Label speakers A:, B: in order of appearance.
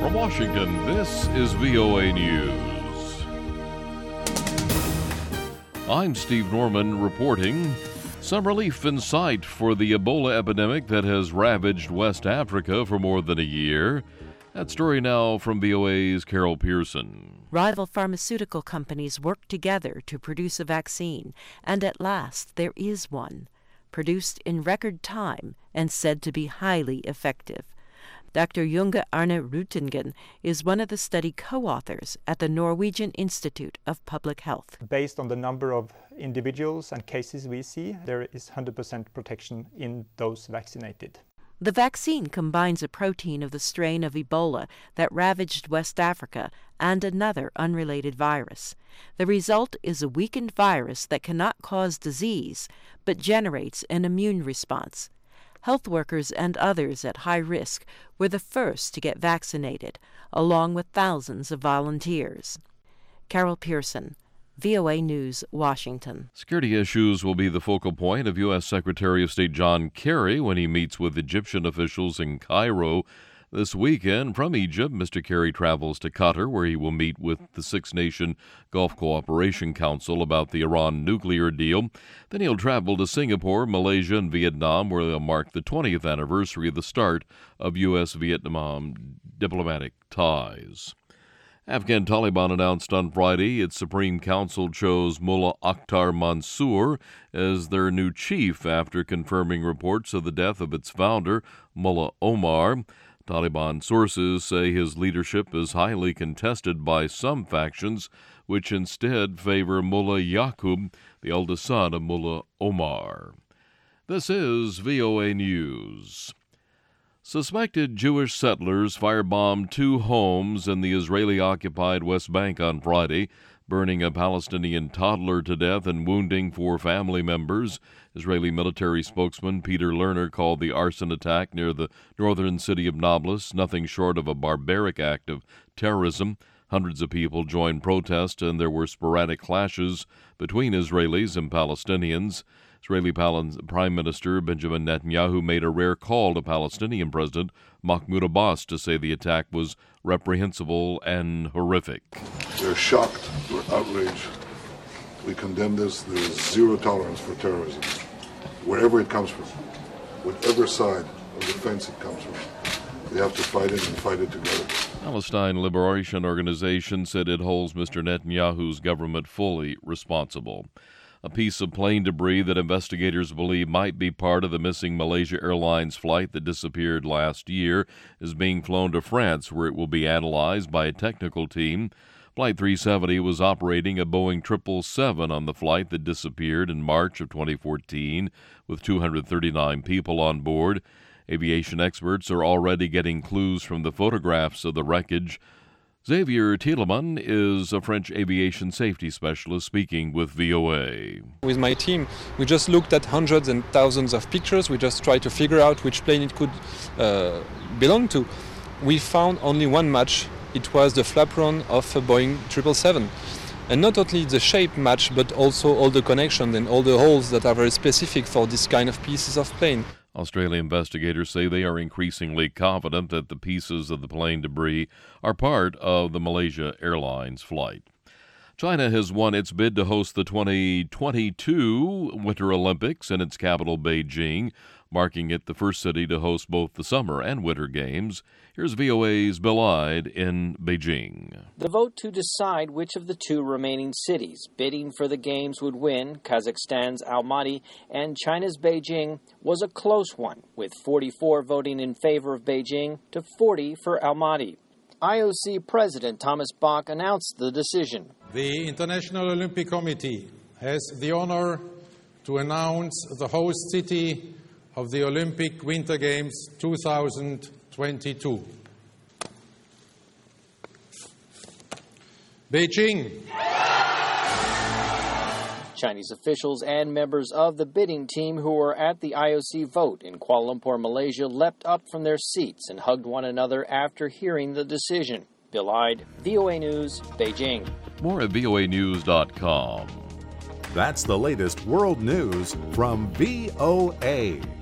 A: From Washington, this is VOA News. I'm Steve Norman reporting. Some relief in sight for the Ebola epidemic that has ravaged West Africa for more than a year. That story now from VOA's Carol Pearson.
B: Rival pharmaceutical companies work together to produce a vaccine, and at last there is one, produced in record time and said to be highly effective. Dr. Junge Arne Rutingen is one of the study co-authors at the Norwegian Institute of Public Health.
C: Based on the number of individuals and cases we see, there is 100% protection in those vaccinated.
B: The vaccine combines a protein of the strain of Ebola that ravaged West Africa and another unrelated virus. The result is a weakened virus that cannot cause disease, but generates an immune response. Health workers and others at high risk were the first to get vaccinated, along with thousands of volunteers. Carol Pearson, VOA News, Washington.
A: Security issues will be the focal point of U.S. Secretary of State John Kerry when he meets with Egyptian officials in Cairo this weekend. From Egypt, Mr. Kerry travels to Qatar, where he will meet with the Six-Nation Gulf Cooperation Council about the Iran nuclear deal. Then he'll travel to Singapore, Malaysia, and Vietnam, where they'll mark the 20th anniversary of the start of U.S.-Vietnam diplomatic ties. Afghan Taliban announced on Friday its Supreme Council chose Mullah Akhtar Mansour as their new chief after confirming reports of the death of its founder, Mullah Omar. Taliban sources say his leadership is highly contested by some factions, which instead favor Mullah Yaqub, the eldest son of Mullah Omar. This is VOA News. Suspected Jewish settlers firebombed two homes in the Israeli-occupied West Bank on Friday, burning a Palestinian toddler to death and wounding four family members. Israeli military spokesman Peter Lerner called the arson attack near the northern city of Nablus nothing short of a barbaric act of terrorism. Hundreds of people joined protests, and there were sporadic clashes between Israelis and Palestinians. Israeli Prime Minister Benjamin Netanyahu made a rare call to Palestinian President Mahmoud Abbas to say the attack was reprehensible and horrific.
D: We're shocked, we're outraged. We condemn this. There is zero tolerance for terrorism, wherever it comes from, whatever side of the fence it comes from. We have to fight it and fight it together.
A: Palestine Liberation Organization said it holds Mr. Netanyahu's government fully responsible. A piece of plane debris that investigators believe might be part of the missing Malaysia Airlines flight that disappeared last year is being flown to France, where it will be analyzed by a technical team. Flight 370 was operating a Boeing 777 on the flight that disappeared in March of 2014, with 239 people on board. Aviation experts are already getting clues from the photographs of the wreckage. Xavier Thielemann is a French aviation safety specialist speaking with VOA.
E: With my team, we just looked at hundreds and thousands of pictures. We just tried to figure out which plane it could belong to. We found only one match. It was the flaperon of a Boeing 777. And not only the shape match, but also all the connections and all the holes that are very specific for this kind of pieces of plane.
A: Australian investigators say they are increasingly confident that the pieces of the plane debris are part of the Malaysia Airlines flight. China has won its bid to host the 2022 Winter Olympics in its capital, Beijing, marking it the first city to host both the Summer and Winter Games. Here's VOA's Bill Ide in Beijing.
F: The vote to decide which of the two remaining cities bidding for the Games would win, Kazakhstan's Almaty and China's Beijing, was a close one, with 44 voting in favor of Beijing to 40 for Almaty. IOC President Thomas Bach announced the decision.
G: The International Olympic Committee has the honor to announce the host city of the Olympic Winter Games 2022. Beijing.
F: Chinese officials and members of the bidding team who were at the IOC vote in Kuala Lumpur, Malaysia, leapt up from their seats and hugged one another after hearing the decision. Bill Ide, VOA News, Beijing.
A: More at voanews.com.
H: That's the latest world news from VOA.